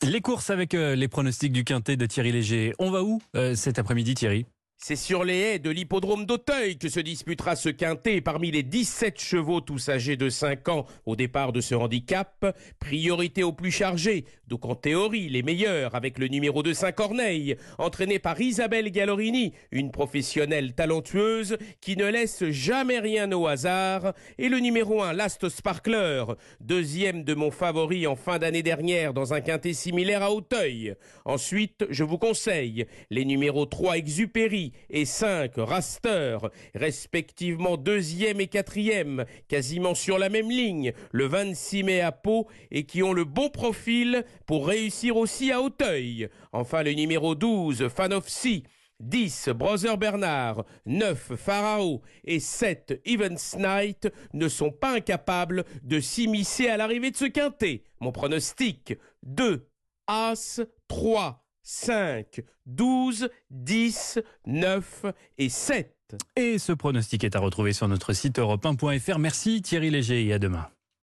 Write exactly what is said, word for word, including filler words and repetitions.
Les courses avec euh, les pronostics du quintet de Thierry Léger. On va où euh, cet après-midi, Thierry? C'est sur les haies de l'hippodrome d'Auteuil que se disputera ce quintet. Parmi les dix-sept chevaux tous âgés de cinq ans au départ de ce handicap, priorité aux plus chargés, donc en théorie les meilleurs, avec le numéro deux Saint-Corneille, entraîné par Isabelle Gallorini, une professionnelle talentueuse qui ne laisse jamais rien au hasard, et le numéro un Last Sparkler, deuxième de mon favori en fin d'année dernière dans un quintet similaire à Auteuil. Ensuite, je vous conseille les numéros trois Exupéry et cinq Raster, respectivement deuxième et quatrième, quasiment sur la même ligne, le vingt-six mai à Pau, et qui ont le bon profil pour réussir aussi à Auteuil. Enfin, le numéro douze, Fan of Sea, dix Brother Bernard, neuf Pharao et sept Evans Knight ne sont pas incapables de s'immiscer à l'arrivée de ce quintet. Mon pronostic, deux, As, trois, cinq, douze, dix, neuf et sept. Et ce pronostic est à retrouver sur notre site europe un point f r. Merci Thierry Léger et à demain.